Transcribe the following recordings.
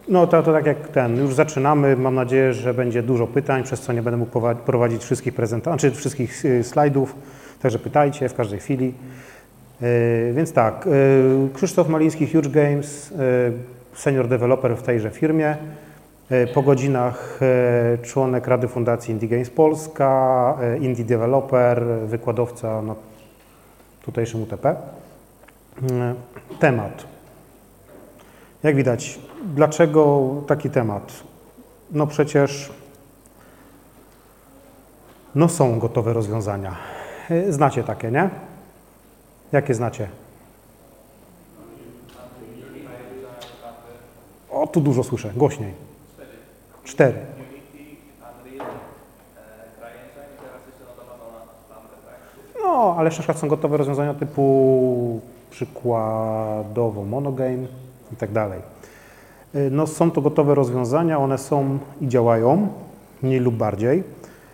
No to tak jak już zaczynamy, mam nadzieję, że będzie dużo pytań, przez co nie będę mógł prowadzić wszystkich prezentacji, czy wszystkich slajdów, także pytajcie w każdej chwili. Więc tak, Krzysztof Maliński, Huge Games, senior developer w tejże firmie, po godzinach członek Rady Fundacji Indie Games Polska, indie developer, wykładowca na tutejszym UTP. Temat. Jak widać, dlaczego taki temat? No przecież są gotowe rozwiązania. Znacie takie, nie? Jakie znacie? O, tu dużo słyszę, głośniej. 4. No, ale na przykład są gotowe rozwiązania typu przykładowo Monogame i tak dalej. No, są to gotowe rozwiązania, one są i działają, mniej lub bardziej.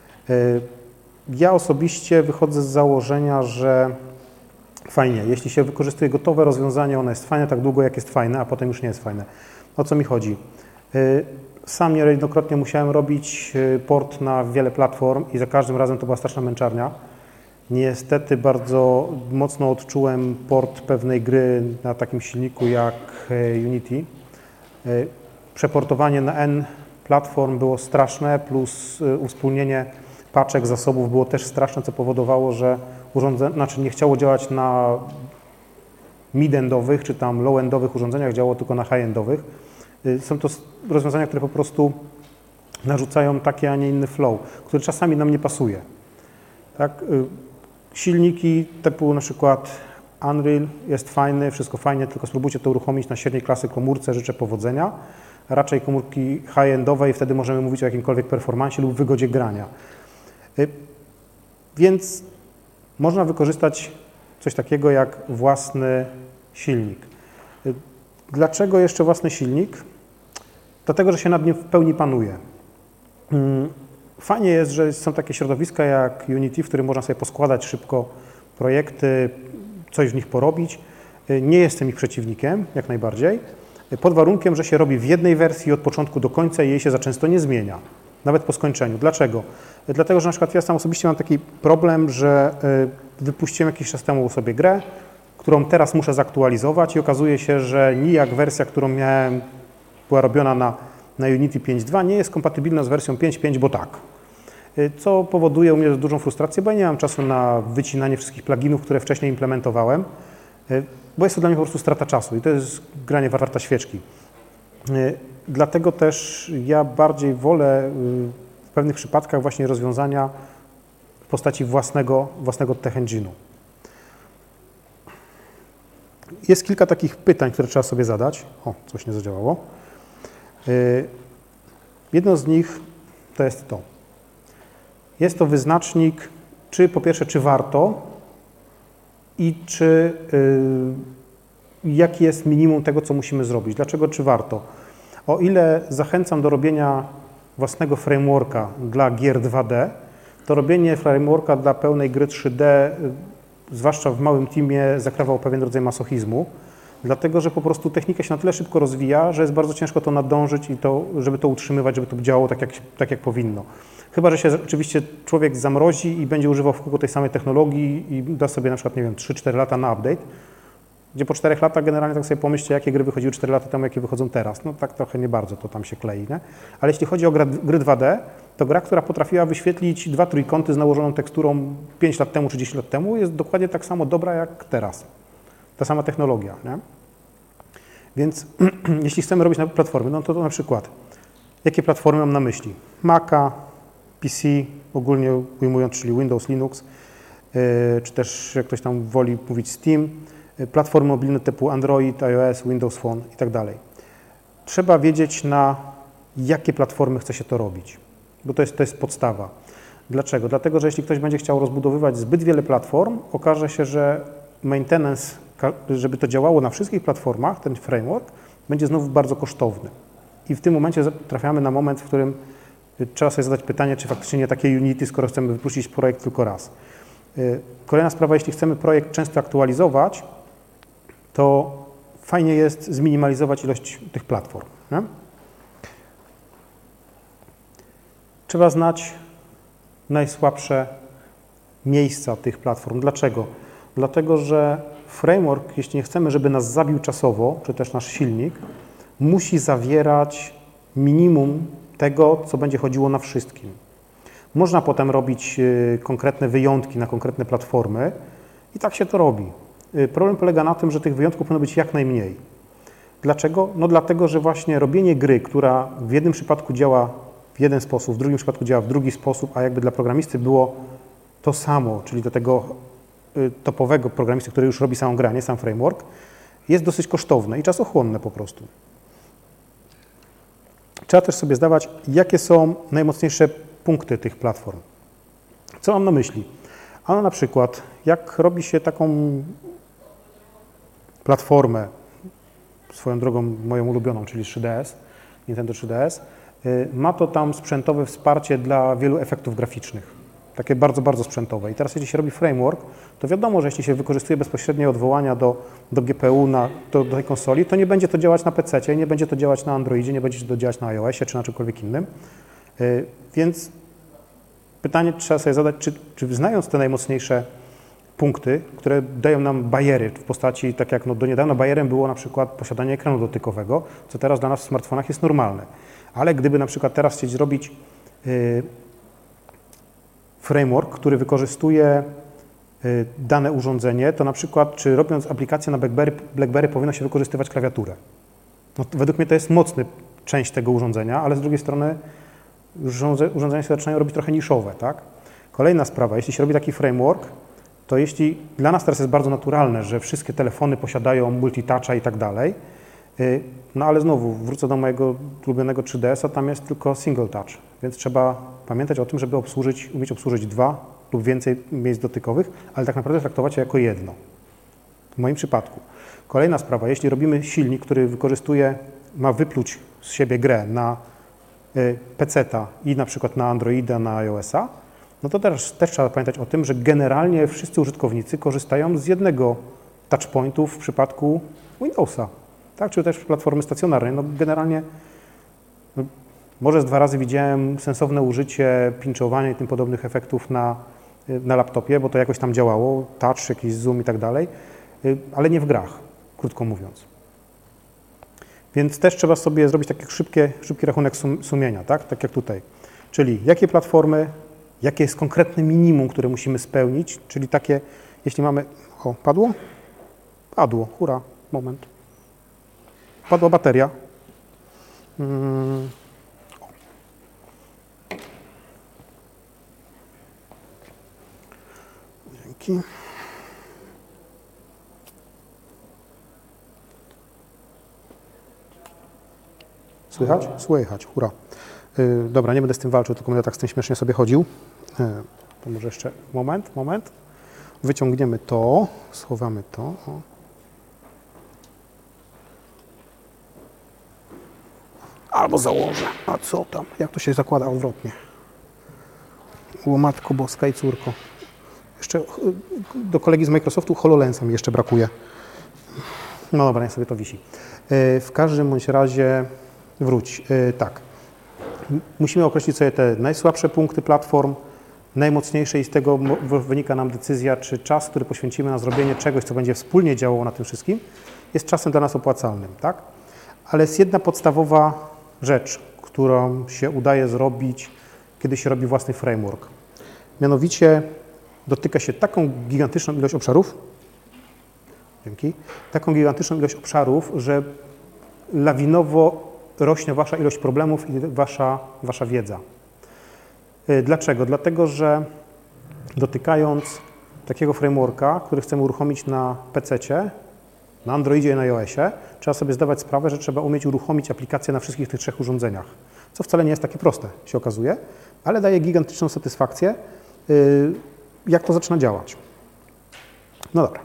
Ja osobiście wychodzę z założenia, że fajnie, jeśli się wykorzystuje gotowe rozwiązanie, ono jest fajne tak długo, jak jest fajne, a potem już nie jest fajne. O co mi chodzi? Sam niejednokrotnie musiałem robić port na wiele platform i za każdym razem to była straszna męczarnia. Niestety bardzo mocno odczułem port pewnej gry na takim silniku jak Unity. Przeportowanie na N platform było straszne, plus uwspólnienie paczek, zasobów było też straszne, co powodowało, że nie chciało działać na mid-endowych czy tam low-endowych urządzeniach, działało tylko na high-endowych. Są to rozwiązania, które po prostu narzucają taki, a nie inny flow, który czasami nam nie pasuje. Tak? Silniki typu na przykład Unreal jest fajny, wszystko fajnie, tylko spróbujcie to uruchomić na średniej klasy komórce, życzę powodzenia. Raczej komórki high-endowej, wtedy możemy mówić o jakimkolwiek performancie lub wygodzie grania. Więc można wykorzystać coś takiego jak własny silnik. Dlaczego jeszcze własny silnik? Dlatego, że się nad nim w pełni panuje. Fajnie jest, że są takie środowiska jak Unity, w którym można sobie poskładać szybko projekty, coś w nich porobić. Nie jestem ich przeciwnikiem, jak najbardziej, pod warunkiem, że się robi w jednej wersji od początku do końca i jej się za często nie zmienia, nawet po skończeniu. Dlaczego? Dlatego, że na przykład ja sam osobiście mam taki problem, że wypuściłem jakiś czas temu sobie grę, którą teraz muszę zaktualizować i okazuje się, że nijak wersja, którą miałem, była robiona na Unity 5.2, nie jest kompatybilna z wersją 5.5, bo tak. Co powoduje u mnie dużą frustrację, bo ja nie mam czasu na wycinanie wszystkich pluginów, które wcześniej implementowałem, bo jest to dla mnie po prostu strata czasu i to jest granie warta świeczki. Dlatego też ja bardziej wolę w pewnych przypadkach właśnie rozwiązania w postaci własnego tech engine'u. Jest kilka takich pytań, które trzeba sobie zadać. O, coś nie zadziałało. Jedno z nich to jest to. Jest to wyznacznik, po pierwsze, czy warto i jaki jest minimum tego, co musimy zrobić. Dlaczego, czy warto? O ile zachęcam do robienia własnego frameworka dla gier 2D, to robienie frameworka dla pełnej gry 3D, zwłaszcza w małym teamie, zakrawał pewien rodzaj masochizmu, dlatego że po prostu technika się na tyle szybko rozwija, że jest bardzo ciężko to nadążyć i żeby to utrzymywać, żeby to działało tak jak powinno. Chyba że się oczywiście człowiek zamrozi i będzie używał w kółko tej samej technologii i da sobie na przykład, nie wiem, 3-4 lata na update, gdzie po 4 latach generalnie tak sobie pomyślcie, jakie gry wychodziły 4 lata temu, jakie wychodzą teraz. No tak trochę nie bardzo to tam się klei, nie? Ale jeśli chodzi o gry 2D, to gra, która potrafiła wyświetlić 2 trójkąty z nałożoną teksturą 5 lat temu czy 10 lat temu, jest dokładnie tak samo dobra jak teraz. Ta sama technologia, nie? Więc jeśli chcemy robić na platformy, no to na przykład, jakie platformy mam na myśli? Maca, PC, ogólnie ujmując, czyli Windows, Linux, czy też jak ktoś tam woli mówić Steam, platformy mobilne typu Android, iOS, Windows Phone i tak dalej. Trzeba wiedzieć, na jakie platformy chce się to robić, bo to jest podstawa. Dlaczego? Dlatego, że jeśli ktoś będzie chciał rozbudowywać zbyt wiele platform, okaże się, że maintenance, żeby to działało na wszystkich platformach, ten framework, będzie znowu bardzo kosztowny. I w tym momencie trafiamy na moment, w którym trzeba sobie zadać pytanie, czy faktycznie nie takie Unity, skoro chcemy wypuścić projekt tylko raz. Kolejna sprawa, jeśli chcemy projekt często aktualizować, to fajnie jest zminimalizować ilość tych platform. Nie? Trzeba znać najsłabsze miejsca tych platform. Dlaczego? Dlatego, że framework, jeśli nie chcemy, żeby nas zabił czasowo, czy też nasz silnik, musi zawierać minimum tego, co będzie chodziło na wszystkim. Można potem robić konkretne wyjątki na konkretne platformy i tak się to robi. Problem polega na tym, że tych wyjątków powinno być jak najmniej. Dlaczego? No dlatego, że właśnie robienie gry, która w jednym przypadku działa w jeden sposób, w drugim przypadku działa w drugi sposób, a jakby dla programisty było to samo, czyli do tego topowego programisty, który już robi samą grę, a nie sam framework, jest dosyć kosztowne i czasochłonne po prostu. Trzeba też sobie zdawać, jakie są najmocniejsze punkty tych platform. Co mam na myśli? Ano na przykład, jak robi się taką platformę, swoją drogą moją ulubioną, czyli 3DS, Nintendo 3DS, ma to tam sprzętowe wsparcie dla wielu efektów graficznych. Takie bardzo, bardzo sprzętowe. I teraz jeśli się robi framework, to wiadomo, że jeśli się wykorzystuje bezpośrednie odwołania do GPU, do tej konsoli, to nie będzie to działać na PC-cie, nie będzie to działać na Androidzie, nie będzie to działać na iOSie czy na czymkolwiek innym. Więc pytanie trzeba sobie zadać, czy znając te najmocniejsze punkty, które dają nam bariery w postaci, tak jak do niedawna barierem było na przykład posiadanie ekranu dotykowego, co teraz dla nas w smartfonach jest normalne. Ale gdyby na przykład teraz chcieć zrobić framework, który wykorzystuje dane urządzenie, to na przykład, czy robiąc aplikację na BlackBerry powinno się wykorzystywać klawiaturę. No, według mnie to jest mocna część tego urządzenia, ale z drugiej strony urządzenia się zaczynają robić trochę niszowe, tak? Kolejna sprawa, jeśli się robi taki framework, to jeśli dla nas teraz jest bardzo naturalne, że wszystkie telefony posiadają multitoucha i tak dalej, no ale znowu wrócę do mojego ulubionego 3DS-a, tam jest tylko single touch, więc trzeba pamiętać o tym, żeby umieć obsłużyć 2 lub więcej miejsc dotykowych, ale tak naprawdę traktować je jako jedno. W moim przypadku. Kolejna sprawa, jeśli robimy silnik, który ma wypluć z siebie grę na PC-ta i na przykład na Androida, na iOS-a, no to też trzeba pamiętać o tym, że generalnie wszyscy użytkownicy korzystają z jednego touchpointu w przypadku Windowsa, tak? Czy też platformy stacjonarnej. No generalnie może z 2 razy widziałem sensowne użycie pinczowania i tym podobnych efektów na laptopie, bo to jakoś tam działało, touch, jakiś zoom i tak dalej, ale nie w grach, krótko mówiąc. Więc też trzeba sobie zrobić taki szybki rachunek sumienia, tak jak tutaj. Czyli jakie platformy, jakie jest konkretne minimum, które musimy spełnić, czyli takie, jeśli mamy... O, padło? Padło, hurra, moment. Padła bateria. Dzięki. Słychać? Słychać, hurra. Dobra, nie będę z tym walczył, tylko będę tak z tym śmiesznie sobie chodził. To może jeszcze moment. Wyciągniemy to, schowamy to. O. Albo założę. A co tam? Jak to się zakłada odwrotnie? O Matko Boska i córko. Jeszcze do kolegi z Microsoftu HoloLensa mi jeszcze brakuje. No dobra, niech sobie to wisi. W każdym bądź razie wróć. Tak. Musimy określić sobie te najsłabsze punkty platform, najmocniejsze i z tego wynika nam decyzja, czy czas, który poświęcimy na zrobienie czegoś, co będzie wspólnie działało na tym wszystkim, jest czasem dla nas opłacalnym, tak? Ale jest jedna podstawowa rzecz, którą się udaje zrobić, kiedy się robi własny framework. Mianowicie dotyka się taką gigantyczną ilość obszarów, taką gigantyczną ilość obszarów, że lawinowo rośnie wasza ilość problemów i wasza wiedza. Dlaczego? Dlatego, że dotykając takiego frameworka, który chcemy uruchomić na PC-cie, na Androidzie i na iOSie, trzeba sobie zdawać sprawę, że trzeba umieć uruchomić aplikację na wszystkich tych 3 urządzeniach, co wcale nie jest takie proste, się okazuje, ale daje gigantyczną satysfakcję, jak to zaczyna działać. No dobra.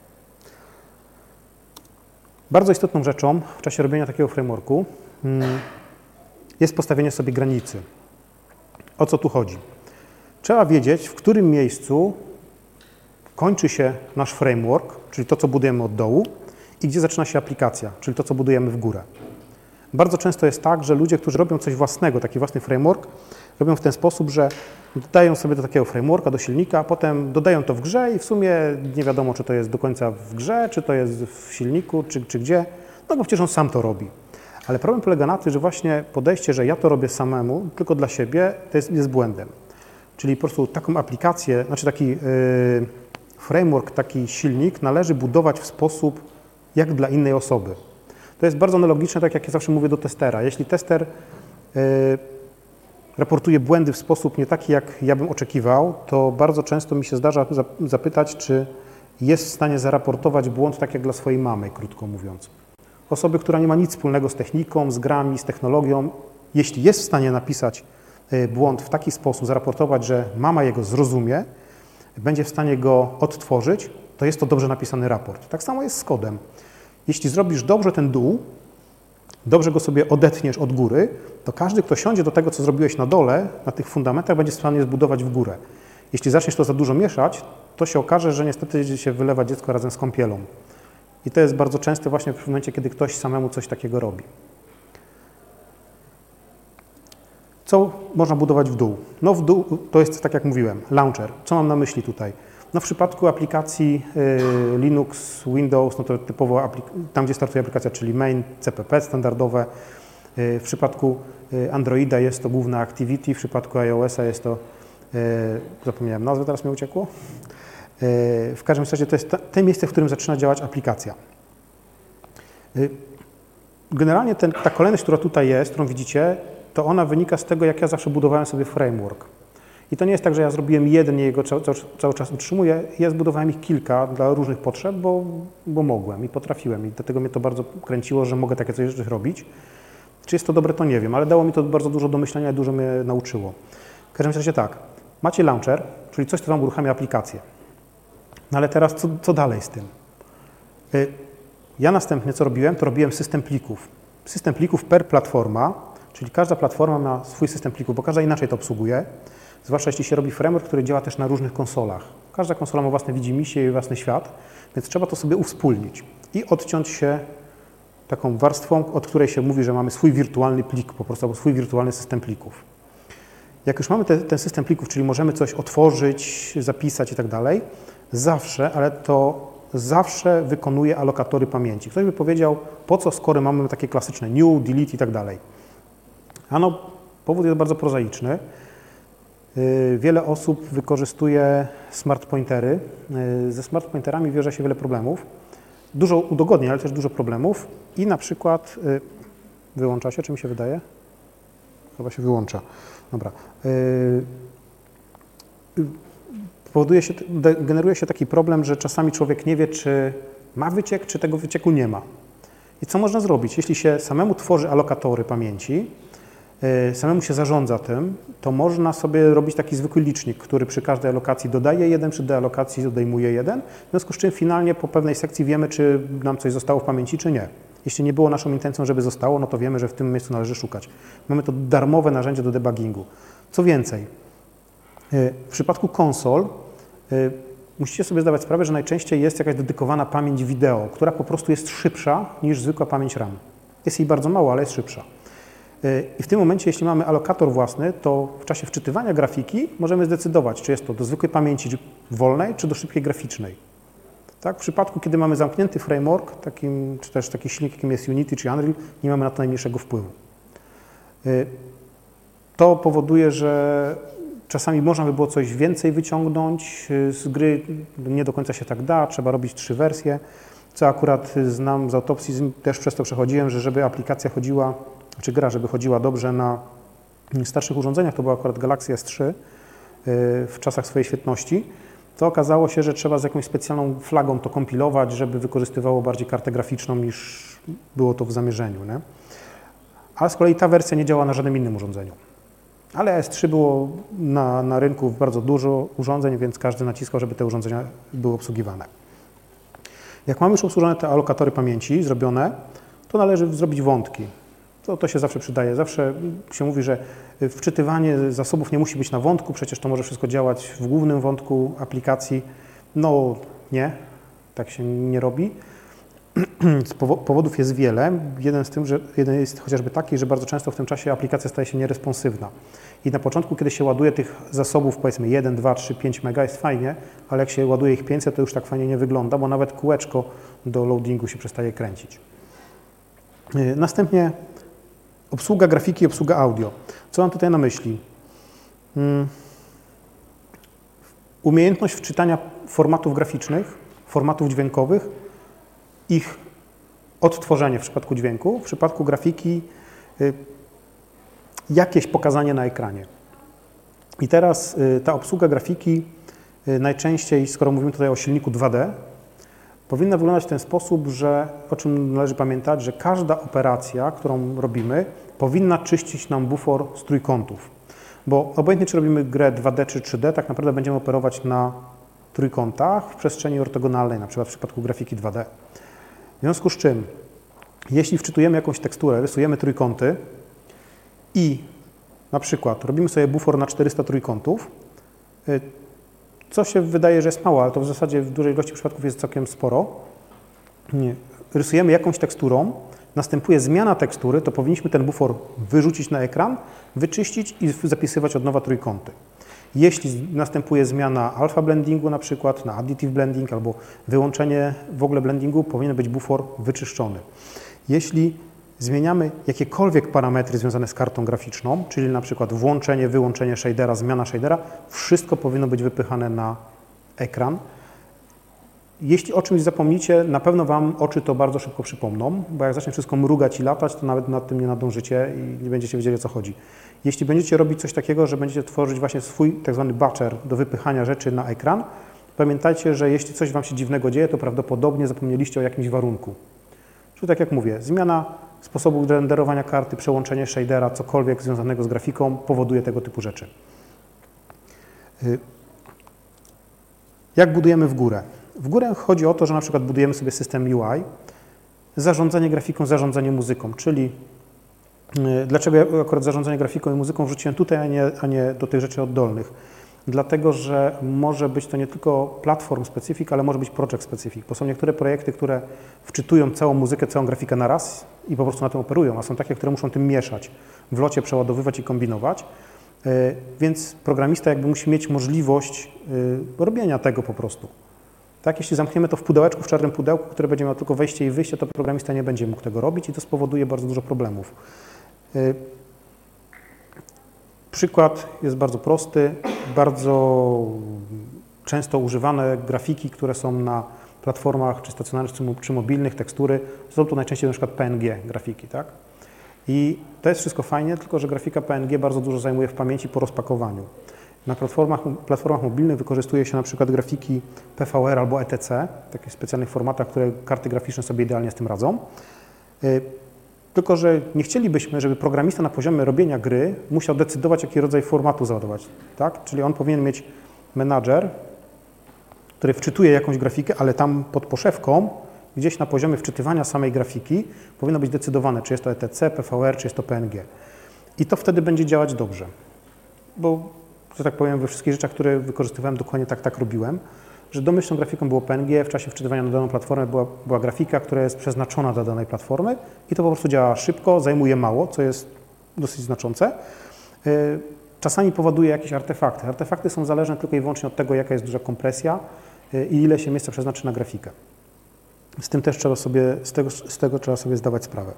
Bardzo istotną rzeczą w czasie robienia takiego frameworku jest postawienie sobie granicy. O co tu chodzi? Trzeba wiedzieć, w którym miejscu kończy się nasz framework, czyli to, co budujemy od dołu, i gdzie zaczyna się aplikacja, czyli to, co budujemy w górę. Bardzo często jest tak, że ludzie, którzy robią coś własnego, taki własny framework, robią w ten sposób, że dodają sobie do takiego frameworka, do silnika, a potem dodają to w grze i w sumie nie wiadomo, czy to jest do końca w grze, czy to jest w silniku, czy gdzie, no bo przecież on sam to robi. Ale problem polega na tym, że właśnie podejście, że ja to robię samemu, tylko dla siebie, to jest błędem. Czyli po prostu taką aplikację, znaczy taki framework, taki silnik należy budować w sposób jak dla innej osoby. To jest bardzo analogiczne, tak jak ja zawsze mówię do testera. Jeśli tester raportuje błędy w sposób nie taki, jak ja bym oczekiwał, to bardzo często mi się zdarza zapytać, czy jest w stanie zaraportować błąd tak jak dla swojej mamy, krótko mówiąc. Osoby, która nie ma nic wspólnego z techniką, z grami, z technologią, jeśli jest w stanie napisać błąd w taki sposób, zaraportować, że mama jego zrozumie, będzie w stanie go odtworzyć, to jest to dobrze napisany raport. Tak samo jest z kodem. Jeśli zrobisz dobrze ten dół, dobrze go sobie odetniesz od góry, to każdy, kto siądzie do tego, co zrobiłeś na dole, na tych fundamentach, będzie w stanie zbudować w górę. Jeśli zaczniesz to za dużo mieszać, to się okaże, że niestety się wylewa dziecko razem z kąpielą. I to jest bardzo częste właśnie w momencie, kiedy ktoś samemu coś takiego robi. Co można budować w dół? No w dół to jest, tak jak mówiłem, launcher. Co mam na myśli tutaj? No w przypadku aplikacji Linux, Windows, no to typowo tam, gdzie startuje aplikacja, czyli main, CPP standardowe. W przypadku Androida jest to główna Activity, w przypadku iOS-a jest to, zapomniałem nazwę, teraz mi uciekło. W każdym razie to jest to miejsce, w którym zaczyna działać aplikacja. Generalnie ta kolejność, która tutaj jest, którą widzicie, to ona wynika z tego, jak ja zawsze budowałem sobie framework. I to nie jest tak, że ja zrobiłem jeden i jego cały czas utrzymuję. Ja zbudowałem ich kilka dla różnych potrzeb, bo mogłem i potrafiłem. I dlatego mnie to bardzo kręciło, że mogę takie coś robić. Czy jest to dobre, to nie wiem, ale dało mi to bardzo dużo do myślenia i dużo mnie nauczyło. W każdym razie tak, macie launcher, czyli coś, co wam uruchamia aplikację. No ale teraz co dalej z tym? Ja następnie co robiłem, to robiłem system plików. System plików per platforma, czyli każda platforma ma swój system plików, bo każda inaczej to obsługuje. Zwłaszcza jeśli się robi framework, który działa też na różnych konsolach. Każda konsola ma własne widzimisię i własny świat, więc trzeba to sobie uwspólnić i odciąć się taką warstwą, od której się mówi, że mamy swój wirtualny plik, po prostu albo swój wirtualny system plików. Jak już mamy ten system plików, czyli możemy coś otworzyć, zapisać i tak dalej, zawsze, ale to zawsze wykonuje alokatory pamięci. Ktoś by powiedział, po co skoro mamy takie klasyczne new, delete i tak dalej. Ano, powód jest bardzo prozaiczny. Wiele osób wykorzystuje smart pointery. Ze smart pointerami wiąże się wiele problemów. Dużo udogodnień, ale też dużo problemów. I na przykład wyłącza się, czy mi się wydaje? Chyba się wyłącza. Dobra. Generuje się taki problem, że czasami człowiek nie wie, czy ma wyciek, czy tego wycieku nie ma. I co można zrobić? Jeśli się samemu tworzy alokatory pamięci, samemu się zarządza tym, to można sobie robić taki zwykły licznik, który przy każdej alokacji dodaje 1, przy dealokacji odejmuje 1, w związku z czym finalnie po pewnej sekcji wiemy, czy nam coś zostało w pamięci, czy nie. Jeśli nie było naszą intencją, żeby zostało, no to wiemy, że w tym miejscu należy szukać. Mamy to darmowe narzędzie do debuggingu. Co więcej, w przypadku konsol musicie sobie zdawać sprawę, że najczęściej jest jakaś dedykowana pamięć wideo, która po prostu jest szybsza niż zwykła pamięć RAM. Jest jej bardzo mało, ale jest szybsza. I w tym momencie, jeśli mamy alokator własny, to w czasie wczytywania grafiki możemy zdecydować, czy jest to do zwykłej pamięci wolnej, czy do szybkiej graficznej. Tak? W przypadku, kiedy mamy zamknięty framework, czy też taki silnik, jakim jest Unity czy Unreal, nie mamy na to najmniejszego wpływu. To powoduje, że czasami można by było coś więcej wyciągnąć z gry, nie do końca się tak da, trzeba robić 3 wersje, co akurat znam z autopsji, też przez to przechodziłem, że żeby aplikacja chodziła, czy gra, żeby chodziła dobrze na starszych urządzeniach, to była akurat Galaxy S3 w czasach swojej świetności, to okazało się, że trzeba z jakąś specjalną flagą to kompilować, żeby wykorzystywało bardziej kartę graficzną niż było to w zamierzeniu. Nie? Ale z kolei ta wersja nie działa na żadnym innym urządzeniu. Ale S3 było na rynku bardzo dużo urządzeń, więc każdy naciskał, żeby te urządzenia były obsługiwane. Jak mamy już obsłużone te alokatory pamięci zrobione, to należy zrobić wątki. To się zawsze przydaje. Zawsze się mówi, że wczytywanie zasobów nie musi być na wątku, przecież to może wszystko działać w głównym wątku aplikacji. No nie, tak się nie robi. Powodów jest wiele. Jeden jest chociażby taki, że bardzo często w tym czasie aplikacja staje się nieresponsywna. I na początku, kiedy się ładuje tych zasobów, powiedzmy 1, 2, 3, 5 mega, jest fajnie, ale jak się ładuje ich 500, to już tak fajnie nie wygląda, bo nawet kółeczko do loadingu się przestaje kręcić. Następnie obsługa grafiki i obsługa audio. Co mam tutaj na myśli? Umiejętność wczytania formatów graficznych, formatów dźwiękowych, ich odtworzenie w przypadku dźwięku, w przypadku grafiki jakieś pokazanie na ekranie. I teraz ta obsługa grafiki najczęściej, skoro mówimy tutaj o silniku 2D, powinna wyglądać w ten sposób, że, o czym należy pamiętać, że każda operacja, którą robimy, powinna czyścić nam bufor z trójkątów. Bo obojętnie, czy robimy grę 2D czy 3D, tak naprawdę będziemy operować na trójkątach w przestrzeni ortogonalnej, na przykład w przypadku grafiki 2D. W związku z czym, jeśli wczytujemy jakąś teksturę, rysujemy trójkąty i na przykład robimy sobie bufor na 400 trójkątów, co się wydaje, że jest mało, ale to w zasadzie w dużej ilości przypadków jest całkiem sporo. Rysujemy jakąś teksturą, następuje zmiana tekstury, to powinniśmy ten bufor wyrzucić na ekran, wyczyścić i zapisywać od nowa trójkąty. Jeśli następuje zmiana alpha blendingu na przykład na additive blending albo wyłączenie w ogóle blendingu, powinien być bufor wyczyszczony. Jeśli zmieniamy jakiekolwiek parametry związane z kartą graficzną, czyli na przykład włączenie, wyłączenie shadera, zmiana shadera, wszystko powinno być wypychane na ekran. Jeśli o czymś zapomnicie, na pewno Wam oczy to bardzo szybko przypomną, bo jak zacznie wszystko mrugać i latać, to nawet nad tym nie nadążycie i nie będziecie wiedzieli, o co chodzi. Jeśli będziecie robić coś takiego, że będziecie tworzyć właśnie swój tak zwany batcher do wypychania rzeczy na ekran, pamiętajcie, że jeśli coś Wam się dziwnego dzieje, to prawdopodobnie zapomnieliście o jakimś warunku. Czyli tak jak mówię, zmiana sposobu renderowania karty, przełączenie shadera, cokolwiek związanego z grafiką powoduje tego typu rzeczy. Jak budujemy w górę? W górę chodzi o to, że na przykład budujemy sobie system UI, zarządzanie grafiką, zarządzanie muzyką, czyli dlaczego ja akurat zarządzanie grafiką i muzyką wrzuciłem tutaj, a nie do tych rzeczy oddolnych? Dlatego, że może być to nie tylko platform specific, ale może być project specific, bo są niektóre projekty, które wczytują całą muzykę, całą grafikę na raz i po prostu na tym operują, a są takie, które muszą tym mieszać, w locie przeładowywać i kombinować, więc programista jakby musi mieć możliwość robienia tego po prostu. Tak, jeśli zamkniemy to w pudełeczku, w czarnym pudełku, które będzie miało tylko wejście i wyjście, to programista nie będzie mógł tego robić i to spowoduje bardzo dużo problemów. Przykład jest bardzo prosty, bardzo często używane grafiki, które są na platformach czy stacjonarnych, czy mobilnych, tekstury, są to najczęściej na przykład PNG grafiki, tak? I to jest wszystko fajnie, tylko że grafika PNG bardzo dużo zajmuje w pamięci po rozpakowaniu. Na platformach mobilnych wykorzystuje się na przykład grafiki PVR albo ETC, w takich specjalnych formatach, które karty graficzne sobie idealnie z tym radzą. Tylko że nie chcielibyśmy, żeby programista na poziomie robienia gry musiał decydować, jaki rodzaj formatu załadować. Tak? Czyli on powinien mieć menadżer, który wczytuje jakąś grafikę, ale tam pod poszewką, gdzieś na poziomie wczytywania samej grafiki powinno być decydowane, czy jest to ETC, PVR, czy jest to PNG. I to wtedy będzie działać dobrze. Bo, że tak powiem, we wszystkich rzeczach, które wykorzystywałem, dokładnie tak robiłem, że domyślną grafiką było PNG, w czasie wczytywania na daną platformę była grafika, która jest przeznaczona dla danej platformy i to po prostu działa szybko, zajmuje mało, co jest dosyć znaczące. Czasami powoduje jakieś artefakty. Artefakty są zależne tylko i wyłącznie od tego, jaka jest duża kompresja i ile się miejsca przeznaczy na grafikę. Z tym też trzeba sobie, z tego trzeba sobie zdawać sprawę.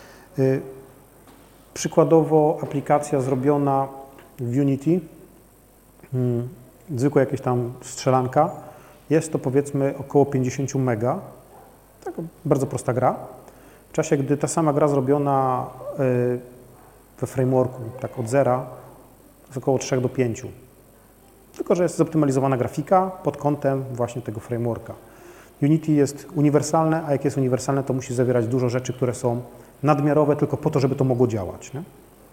Przykładowo aplikacja zrobiona w Unity, zwykła jakaś tam strzelanka, jest to powiedzmy około 50 mega, taka bardzo prosta gra. W czasie, gdy ta sama gra zrobiona we frameworku, tak od zera, jest około 3 do 5. Tylko że jest zoptymalizowana grafika pod kątem właśnie tego frameworka. Unity jest uniwersalne, a jak jest uniwersalne, to musi zawierać dużo rzeczy, które są nadmiarowe tylko po to, żeby to mogło działać. Nie?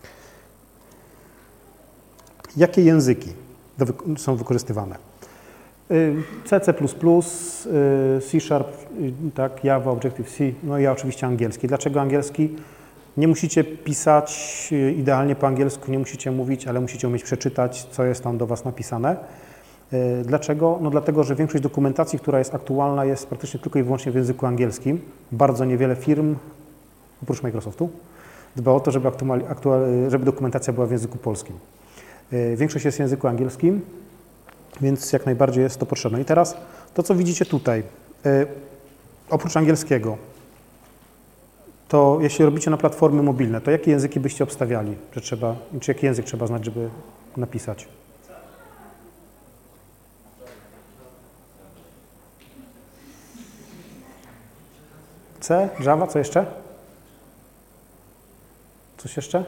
Jakie języki są wykorzystywane? C, C++, C Sharp, tak, Java, Objective-C, no i ja oczywiście angielski. Dlaczego angielski? Nie musicie pisać idealnie po angielsku, nie musicie mówić, ale musicie umieć przeczytać, co jest tam do Was napisane. Dlaczego? No dlatego, że większość dokumentacji, która jest aktualna, jest praktycznie tylko i wyłącznie w języku angielskim. Bardzo niewiele firm, oprócz Microsoftu, dba o to, żeby dokumentacja była w języku polskim. Większość jest w języku angielskim, więc jak najbardziej jest to potrzebne. I teraz to, co widzicie tutaj, oprócz angielskiego, to jeśli robicie na platformy mobilne, to jakie języki byście obstawiali, czy jaki język trzeba znać, żeby napisać? C, Java, co jeszcze? Coś jeszcze?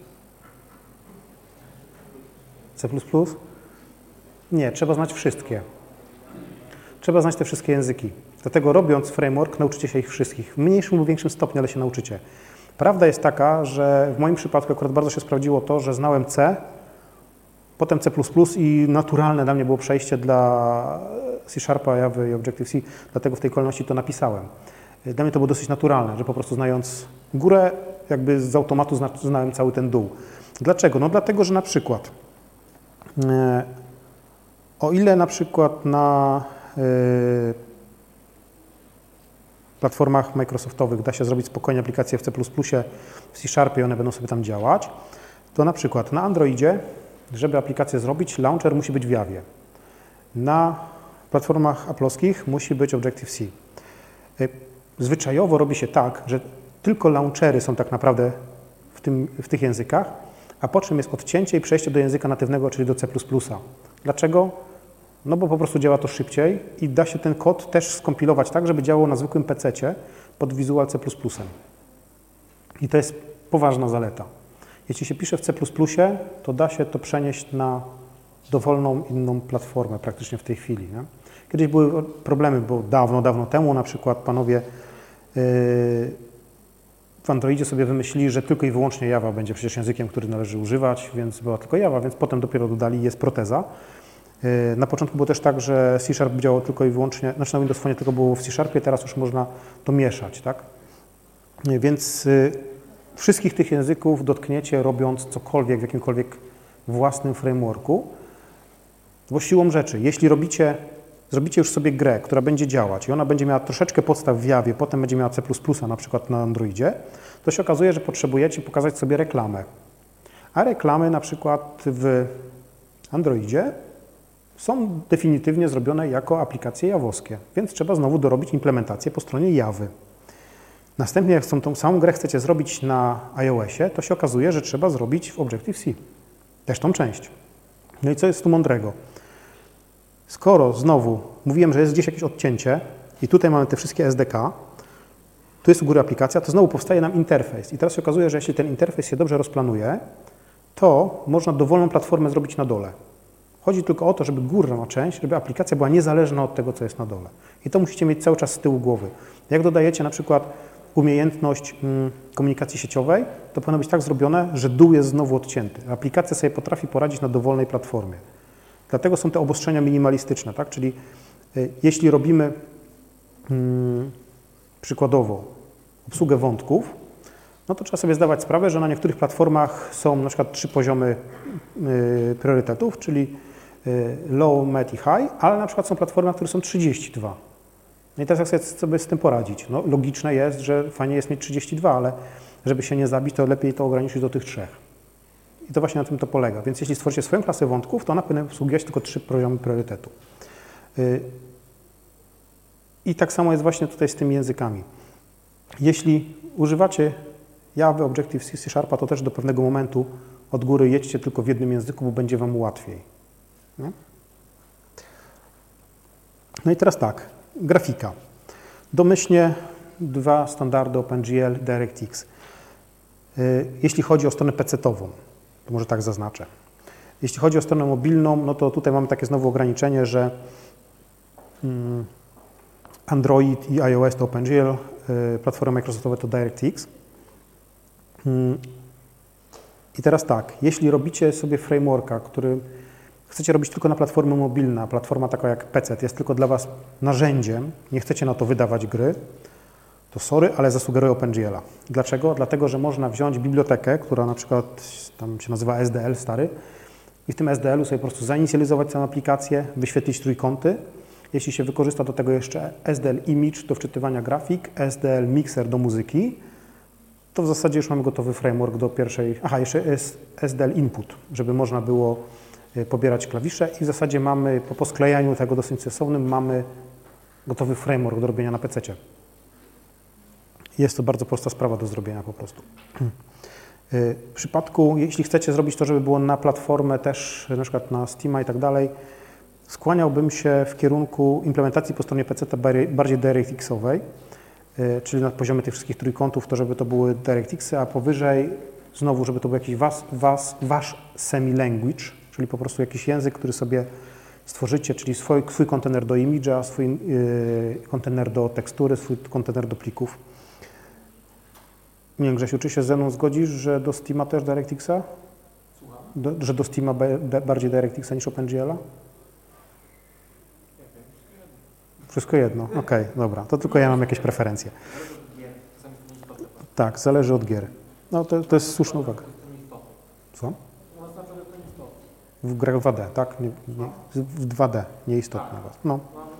C++? Nie, trzeba znać wszystkie. Trzeba znać te wszystkie języki. Dlatego robiąc framework, nauczycie się ich wszystkich. W mniejszym lub większym stopniu, ale się nauczycie. Prawda jest taka, że w moim przypadku akurat bardzo się sprawdziło to, że znałem C, potem C++ i naturalne dla mnie było przejście dla C Sharpa, Java i Objective-C, dlatego w tej kolejności to napisałem. Dla mnie to było dosyć naturalne, że po prostu znając górę, jakby z automatu znałem cały ten dół. Dlaczego? No dlatego, że na przykład o ile na przykład na platformach Microsoftowych da się zrobić spokojnie aplikacje w C++, w C Sharpie i one będą sobie tam działać, to na przykład na Androidzie, żeby aplikację zrobić, launcher musi być w Javie. Na platformach Apple'owskich musi być Objective-C. Zwyczajowo robi się tak, że tylko launchery są tak naprawdę w tych językach, a po czym jest odcięcie i przejście do języka natywnego, czyli do C++. Dlaczego? No bo po prostu działa to szybciej i da się ten kod też skompilować tak, żeby działał na zwykłym PC-cie pod Visual C++. I to jest poważna zaleta. Jeśli się pisze w C++, to da się to przenieść na dowolną inną platformę praktycznie w tej chwili. Nie? Kiedyś były problemy, bo dawno temu na przykład panowie w Androidzie sobie wymyślili, że tylko i wyłącznie Java będzie przecież językiem, który należy używać, więc była tylko Java, więc potem dopiero dodali jest proteza. Na początku było też tak, że C Sharp działał tylko i wyłącznie, znaczy na Windows Phone tylko było w C Sharpie, teraz już można to mieszać, tak? Więc wszystkich tych języków dotkniecie robiąc cokolwiek w jakimkolwiek własnym frameworku, bo siłą rzeczy, jeśli zrobicie już sobie grę, która będzie działać i ona będzie miała troszeczkę podstaw w Javie, potem będzie miała C++ na przykład na Androidzie, to się okazuje, że potrzebujecie pokazać sobie reklamę. A reklamy na przykład w Androidzie są definitywnie zrobione jako aplikacje jawowskie, więc trzeba znowu dorobić implementację po stronie Javy. Następnie, jak tą samą grę chcecie zrobić na iOSie, to się okazuje, że trzeba zrobić w Objective-C. Też tą część. No i co jest tu mądrego? Skoro znowu mówiłem, że jest gdzieś jakieś odcięcie i tutaj mamy te wszystkie SDK, tu jest u góry aplikacja, to znowu powstaje nam interfejs. I teraz się okazuje, że jeśli ten interfejs się dobrze rozplanuje, to można dowolną platformę zrobić na dole. Chodzi tylko o to, żeby górna część, żeby aplikacja była niezależna od tego, co jest na dole. I to musicie mieć cały czas z tyłu głowy. Jak dodajecie na przykład umiejętność komunikacji sieciowej, to powinno być tak zrobione, że dół jest znowu odcięty. Aplikacja sobie potrafi poradzić na dowolnej platformie. Dlatego są te obostrzenia minimalistyczne, tak? Czyli jeśli robimy przykładowo obsługę wątków, no to trzeba sobie zdawać sprawę, że na niektórych platformach są na przykład 3 poziomy priorytetów, czyli low, med i high, ale na przykład są platformy, na których są 32. No i teraz jak sobie z tym poradzić? No, logiczne jest, że fajnie jest mieć 32, ale żeby się nie zabić, to lepiej to ograniczyć do tych 3. I to właśnie na tym to polega. Więc jeśli stworzycie swoją klasę wątków, to ona powinna obsługiwać tylko 3 poziomy priorytetu. I tak samo jest właśnie tutaj z tymi językami. Jeśli używacie Java, Objective-C, C Sharpa, to też do pewnego momentu od góry jedźcie tylko w jednym języku, bo będzie Wam łatwiej. No, no i teraz tak, grafika. Domyślnie 2 standardy OpenGL, DirectX. Jeśli chodzi o stronę PC-tową, to może tak zaznaczę. Jeśli chodzi o stronę mobilną, no to tutaj mamy takie znowu ograniczenie, że Android i iOS to OpenGL, platformy Microsoftowe to DirectX. I teraz tak, jeśli robicie sobie frameworka, który chcecie robić tylko na platformę mobilną, a platforma taka jak PC jest tylko dla Was narzędziem, nie chcecie na to wydawać gry, to sorry, ale zasugeruję OpenGL-a. Dlaczego? Dlatego, że można wziąć bibliotekę, która na przykład tam się nazywa SDL stary i w tym SDL-u sobie po prostu zainicjalizować całą aplikację, wyświetlić trójkąty. Jeśli się wykorzysta do tego jeszcze SDL Image do wczytywania grafik, SDL Mixer do muzyki, to w zasadzie już mamy gotowy framework do pierwszej... Aha, jeszcze jest SDL Input, żeby można było pobierać klawisze i w zasadzie mamy, po posklejaniu tego dosyć sensownym, mamy gotowy framework do robienia na PC-cie. Jest to bardzo prosta sprawa do zrobienia po prostu. W przypadku, jeśli chcecie zrobić to, żeby było na platformę też, na przykład na Steama i tak dalej, skłaniałbym się w kierunku implementacji po stronie PC bardziej DirectX-owej, czyli na poziomie tych wszystkich trójkątów, to żeby to były DirectX-y, a powyżej znowu, żeby to był jakiś wasz semi-language, czyli po prostu jakiś język, który sobie stworzycie, czyli swój kontener do image'a, swój kontener do tekstury, swój kontener do plików. Nie wiem, Grzesiu, czy się ze mną zgodzisz, że do Steama też DirectX-a? Że do Steama bardziej DirectX-a niż OpenGL-a? Wszystko jedno, okej, dobra, to tylko ja mam jakieś preferencje. Tak, zależy od gier. No to jest słuszna uwaga. Co? W grach 2D, tak? W 2D, nieistotne. No.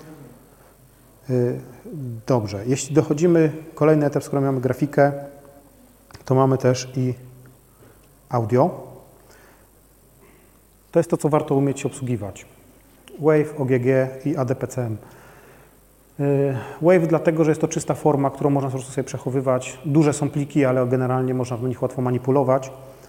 Dobrze, jeśli dochodzimy, kolejny etap, skoro mamy grafikę, to mamy też i audio. To jest to, co warto umieć obsługiwać. Wave, OGG i ADPCM. Wave dlatego, że jest to czysta forma, którą można po prostu sobie przechowywać. Duże są pliki, ale generalnie można w nich łatwo manipulować.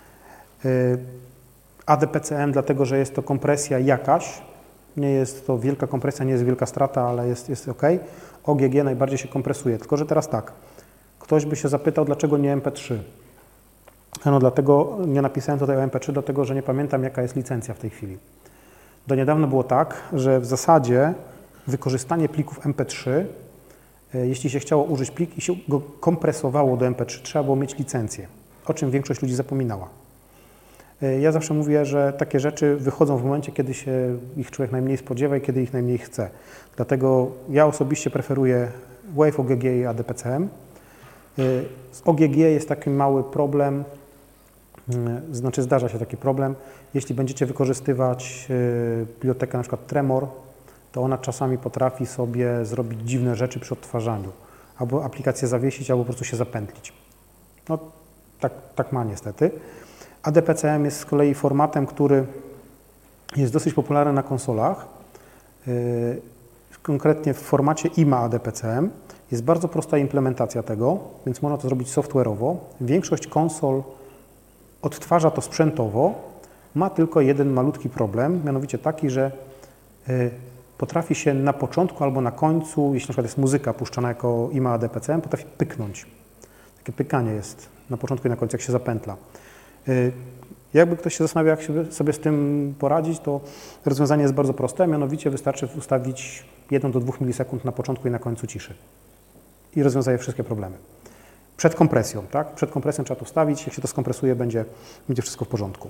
ADPCM dlatego, że jest to kompresja jakaś. Nie jest to wielka kompresja, nie jest wielka strata, ale jest OK. OGG najbardziej się kompresuje. Tylko że teraz tak, ktoś by się zapytał, dlaczego nie MP3. No dlatego nie napisałem tutaj o MP3, dlatego że nie pamiętam, jaka jest licencja w tej chwili. Do niedawna było tak, że w zasadzie wykorzystanie plików MP3, jeśli się chciało użyć plik i się go kompresowało do MP3, trzeba było mieć licencję, o czym większość ludzi zapominała. Ja zawsze mówię, że takie rzeczy wychodzą w momencie, kiedy się ich człowiek najmniej spodziewa i kiedy ich najmniej chce. Dlatego ja osobiście preferuję Wave, OGG i ADPCM. Z OGG jest taki mały problem, znaczy zdarza się taki problem, jeśli będziecie wykorzystywać bibliotekę na przykład Tremor, to ona czasami potrafi sobie zrobić dziwne rzeczy przy odtwarzaniu. Albo aplikację zawiesić, albo po prostu się zapętlić. No tak ma niestety. ADPCM jest z kolei formatem, który jest dosyć popularny na konsolach. Konkretnie w formacie IMA ADPCM jest bardzo prosta implementacja tego, więc można to zrobić software'owo. Większość konsol odtwarza to sprzętowo, ma tylko jeden malutki problem, mianowicie taki, że potrafi się na początku albo na końcu, jeśli na przykład jest muzyka puszczana jako IMA ADPCM, potrafi pyknąć. Takie pykanie jest na początku i na końcu, jak się zapętla. Jakby ktoś się zastanawiał, jak sobie z tym poradzić, to rozwiązanie jest bardzo proste, mianowicie wystarczy ustawić 1 do 2 milisekund na początku i na końcu ciszy. I rozwiązuje wszystkie problemy. Przed kompresją, tak? Przed kompresją trzeba to ustawić, jak się to skompresuje, będzie wszystko w porządku.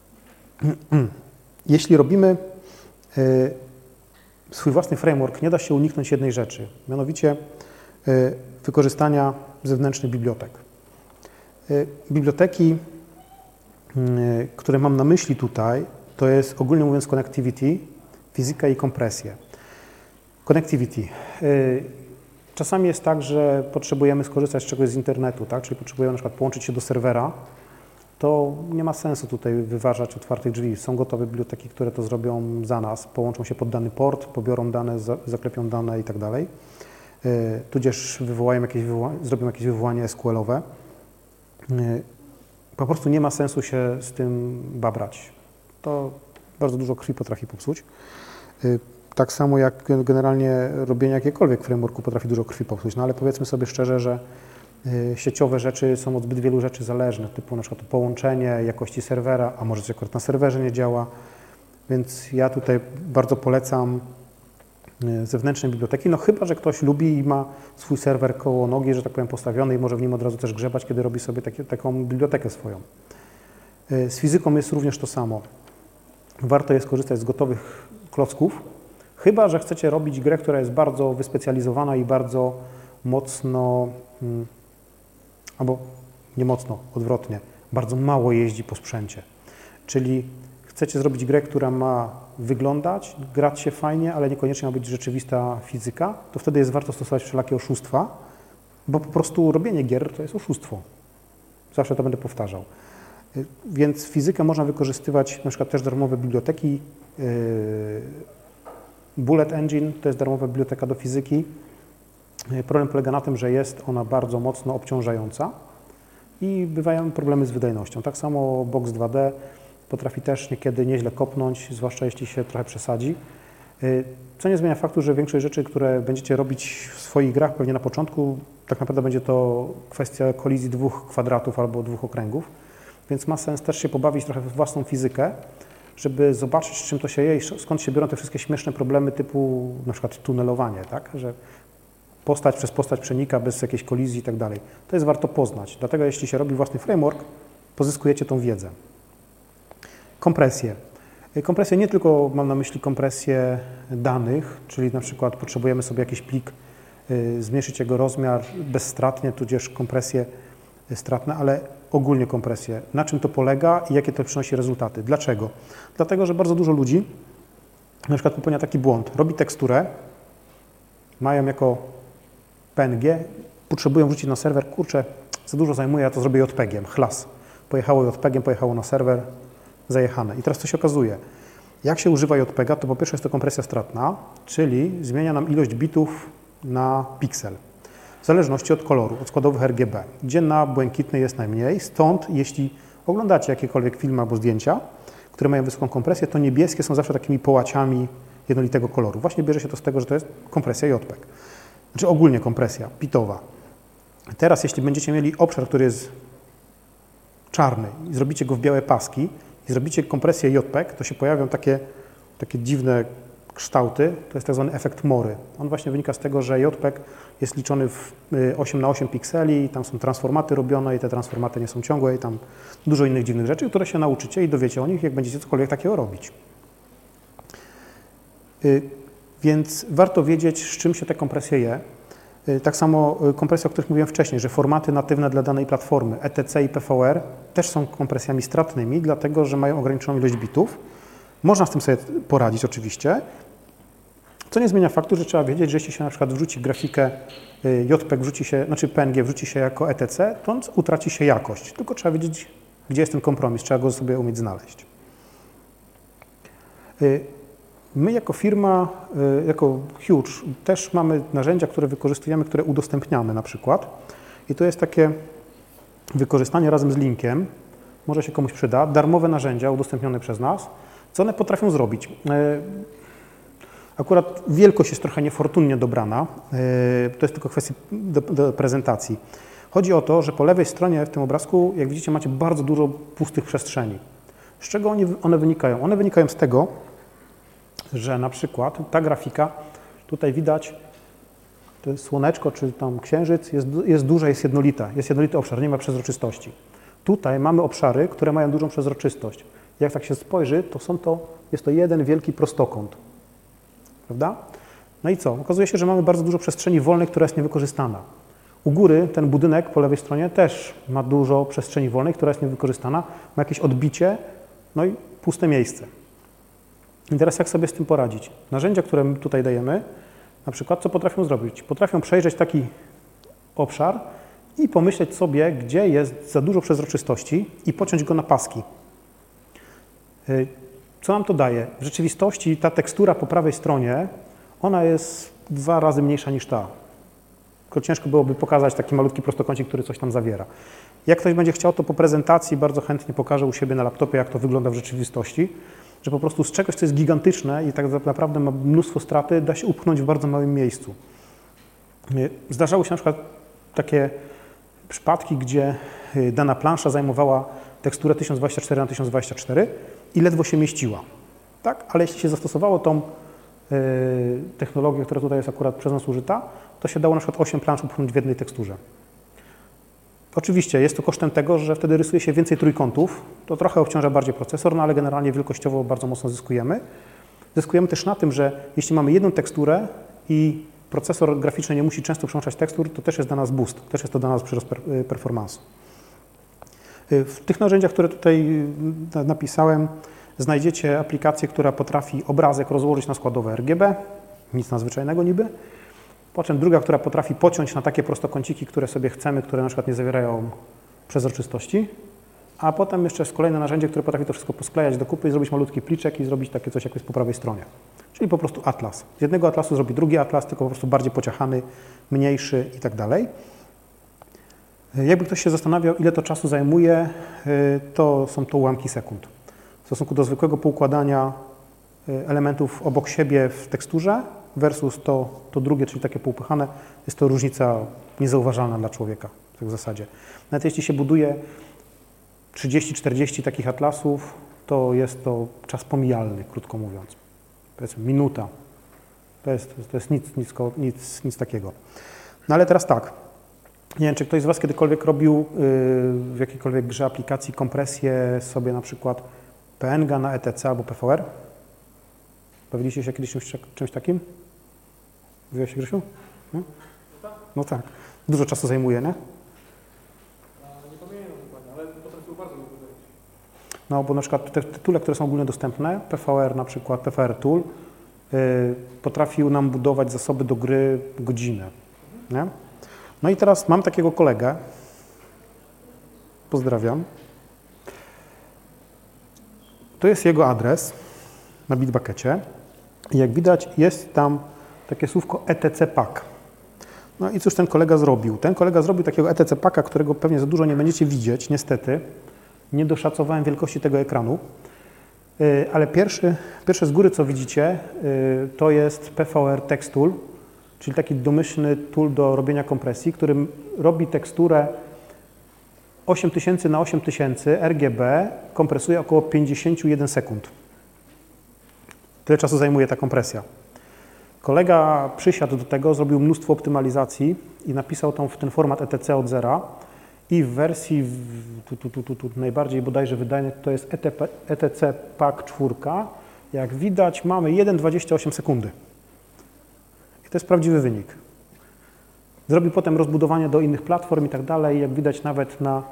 Jeśli robimy swój własny framework, nie da się uniknąć jednej rzeczy, mianowicie wykorzystania zewnętrznych bibliotek. Biblioteki, które mam na myśli tutaj, to jest ogólnie mówiąc connectivity, fizyka i kompresję. Connectivity. Czasami jest tak, że potrzebujemy skorzystać z czegoś z internetu, tak? Czyli potrzebujemy na przykład połączyć się do serwera, to nie ma sensu tutaj wyważać otwartych drzwi. Są gotowe biblioteki, które to zrobią za nas, połączą się pod dany port, pobiorą dane, zaklepią dane i tak dalej. Tudzież zrobią jakieś wywołanie SQL-owe. Po prostu nie ma sensu się z tym babrać. To bardzo dużo krwi potrafi popsuć. Tak samo jak generalnie robienie jakiegokolwiek frameworku potrafi dużo krwi popsuć, no ale powiedzmy sobie szczerze, że sieciowe rzeczy są od zbyt wielu rzeczy zależne, typu na przykład połączenie, jakości serwera, a może coś akurat na serwerze nie działa, więc ja tutaj bardzo polecam zewnętrzne biblioteki, no chyba, że ktoś lubi i ma swój serwer koło nogi, że tak powiem, postawiony i może w nim od razu też grzebać, kiedy robi sobie taką bibliotekę swoją. Z fizyką jest również to samo. Warto jest korzystać z gotowych klocków, chyba, że chcecie robić grę, która jest bardzo wyspecjalizowana i bardzo mocno, albo nie mocno, odwrotnie, bardzo mało jeździ po sprzęcie. Czyli chcecie zrobić grę, która ma wyglądać, grać się fajnie, ale niekoniecznie ma być rzeczywista fizyka, to wtedy jest warto stosować wszelakie oszustwa, bo po prostu robienie gier to jest oszustwo. Zawsze to będę powtarzał. Więc fizykę można wykorzystywać, na przykład też darmowe biblioteki. Bullet Engine to jest darmowa biblioteka do fizyki. Problem polega na tym, że jest ona bardzo mocno obciążająca i bywają problemy z wydajnością. Tak samo Box 2D potrafi też niekiedy nieźle kopnąć, zwłaszcza jeśli się trochę przesadzi. Co nie zmienia faktu, że większość rzeczy, które będziecie robić w swoich grach, pewnie na początku, tak naprawdę będzie to kwestia kolizji dwóch kwadratów albo dwóch okręgów, więc ma sens też się pobawić trochę w własną fizykę, żeby zobaczyć, z czym to się je i skąd się biorą te wszystkie śmieszne problemy typu na przykład tunelowanie, tak? Że postać przez postać przenika bez jakiejś kolizji i tak dalej. To jest warto poznać, dlatego jeśli się robi własny framework, pozyskujecie tą wiedzę. Kompresje. Kompresję nie tylko mam na myśli kompresję danych, czyli na przykład potrzebujemy sobie jakiś plik, zmniejszyć jego rozmiar bezstratnie, tudzież kompresje stratne, ale ogólnie kompresję. Na czym to polega i jakie to przynosi rezultaty? Dlaczego? Dlatego, że bardzo dużo ludzi na przykład popełnia taki błąd. Robi teksturę, mają jako PNG, potrzebują wrzucić na serwer, kurczę, za dużo zajmuje, ja to zrobię JPEG-iem, chlas. Pojechało JPEG-iem, pojechało na serwer, zajechane. I teraz co się okazuje? Jak się używa JPEG-a, to po pierwsze jest to kompresja stratna, czyli zmienia nam ilość bitów na piksel, w zależności od koloru, od składowych RGB, gdzie na błękitnej jest najmniej. Stąd, jeśli oglądacie jakiekolwiek filmy albo zdjęcia, które mają wysoką kompresję, to niebieskie są zawsze takimi połaciami jednolitego koloru. Właśnie bierze się to z tego, że to jest kompresja JPEG. Znaczy ogólnie kompresja bitowa. Teraz, jeśli będziecie mieli obszar, który jest czarny i zrobicie go w białe paski i zrobicie kompresję JPEG, to się pojawią takie dziwne kształty, to jest tak zwany efekt Mory. On właśnie wynika z tego, że JPEG jest liczony w 8×8 pikseli, tam są transformaty robione i te transformaty nie są ciągłe i tam dużo innych dziwnych rzeczy, które się nauczycie i dowiecie o nich, jak będziecie cokolwiek takiego robić. Więc warto wiedzieć, z czym się te kompresje je. Tak samo kompresje, o których mówiłem wcześniej, że formaty natywne dla danej platformy, ETC i PVR, też są kompresjami stratnymi, dlatego że mają ograniczoną ilość bitów. Można z tym sobie poradzić oczywiście, co nie zmienia faktu, że trzeba wiedzieć, że jeśli się na przykład wrzuci grafikę JPEG, znaczy PNG wrzuci się jako ETC, to utraci się jakość. Tylko trzeba wiedzieć, gdzie jest ten kompromis, trzeba go sobie umieć znaleźć. My jako firma, jako Huge też mamy narzędzia, które wykorzystujemy, które udostępniamy na przykład. I to jest takie wykorzystanie razem z linkiem, może się komuś przyda, darmowe narzędzia udostępnione przez nas. Co one potrafią zrobić? Akurat wielkość jest trochę niefortunnie dobrana, to jest tylko kwestia do prezentacji. Chodzi o to, że po lewej stronie w tym obrazku, jak widzicie, macie bardzo dużo pustych przestrzeni. Z czego one wynikają? One wynikają z tego, że na przykład ta grafika, tutaj widać, to słoneczko czy tam księżyc jest duża, jest jednolity obszar, nie ma przezroczystości. Tutaj mamy obszary, które mają dużą przezroczystość. Jak tak się spojrzy, jest to jeden wielki prostokąt. Prawda? No i co? Okazuje się, że mamy bardzo dużo przestrzeni wolnej, która jest niewykorzystana. U góry ten budynek po lewej stronie też ma dużo przestrzeni wolnej, która jest niewykorzystana, ma jakieś odbicie, no i puste miejsce. I teraz jak sobie z tym poradzić? Narzędzia, które my tutaj dajemy, na przykład co potrafią zrobić? Potrafią przejrzeć taki obszar i pomyśleć sobie, gdzie jest za dużo przezroczystości i pociąć go na paski. Co nam to daje? W rzeczywistości ta tekstura po prawej stronie, ona jest 2 razy mniejsza niż ta. Tylko ciężko byłoby pokazać taki malutki prostokącik, który coś tam zawiera. Jak ktoś będzie chciał, to po prezentacji bardzo chętnie pokażę u siebie na laptopie, jak to wygląda w rzeczywistości, że po prostu z czegoś, co jest gigantyczne i tak naprawdę ma mnóstwo straty, da się upchnąć w bardzo małym miejscu. Zdarzały się na przykład takie przypadki, gdzie dana plansza zajmowała teksturę 1024 na 1024 i ledwo się mieściła. Tak? Ale jeśli się zastosowało tą technologię, która tutaj jest akurat przez nas użyta, to się dało na przykład 8 plansz upchnąć w jednej teksturze. Oczywiście jest to kosztem tego, że wtedy rysuje się więcej trójkątów, to trochę obciąża bardziej procesor, no ale generalnie wielkościowo bardzo mocno zyskujemy. Zyskujemy też na tym, że jeśli mamy jedną teksturę i procesor graficzny nie musi często przełączać tekstur, to też jest dla nas boost, też jest to dla nas przyrost performance'u. W tych narzędziach, które tutaj napisałem, znajdziecie aplikację, która potrafi obrazek rozłożyć na składowe RGB, nic nadzwyczajnego niby. Po czym druga, która potrafi pociąć na takie prostokąciki, które sobie chcemy, które na przykład nie zawierają przezroczystości. A potem jeszcze jest kolejne narzędzie, które potrafi to wszystko posklejać do kupy i zrobić malutki pliczek i zrobić takie coś, jak jest po prawej stronie. Czyli po prostu atlas. Z jednego atlasu zrobi drugi atlas, tylko po prostu bardziej pociachany, mniejszy i tak dalej. Jakby ktoś się zastanawiał, ile to czasu zajmuje, to są to ułamki sekund. W stosunku do zwykłego poukładania elementów obok siebie w teksturze versus to drugie, czyli takie poupychane, jest to różnica niezauważalna dla człowieka tak w zasadzie. Nawet jeśli się buduje 30-40 takich atlasów, to jest to czas pomijalny, krótko mówiąc. Powiedzmy minuta. To jest nic takiego. No ale teraz tak. Nie wiem, czy ktoś z Was kiedykolwiek robił w jakiejkolwiek grze aplikacji kompresję sobie na przykład PNG na ETC albo PVR? Bawiliście się kiedyś czymś takim? Mówiłeś się, Grzesiu? No? No tak. Dużo czasu zajmuje, nie? Nie pamiętam dokładnie, ale potrafił bardzo dużo zająć. No, bo na przykład te tytule, które są ogólnie dostępne, PVR na przykład, PVR Tool, potrafił nam budować zasoby do gry godzinę, nie? No i teraz mam takiego kolegę, pozdrawiam. To jest jego adres na Bitbuckecie i jak widać jest tam takie słówko etc pack. No i cóż ten kolega zrobił? Ten kolega zrobił takiego etc packa, którego pewnie za dużo nie będziecie widzieć, niestety. Nie doszacowałem wielkości tego ekranu, ale pierwsze z góry, co widzicie, to jest PVR Text Tool, czyli taki domyślny tool do robienia kompresji, który robi teksturę 8000 na 8000 RGB, kompresuje około 51 sekund. Tyle czasu zajmuje ta kompresja. Kolega przysiadł do tego, zrobił mnóstwo optymalizacji i napisał ten format etc od zera i w wersji najbardziej bodajże wydajnej to jest etc pack 4. Jak widać mamy 1,28 sekundy. I to jest prawdziwy wynik. Zrobił potem rozbudowanie do innych platform i tak dalej. Jak widać nawet na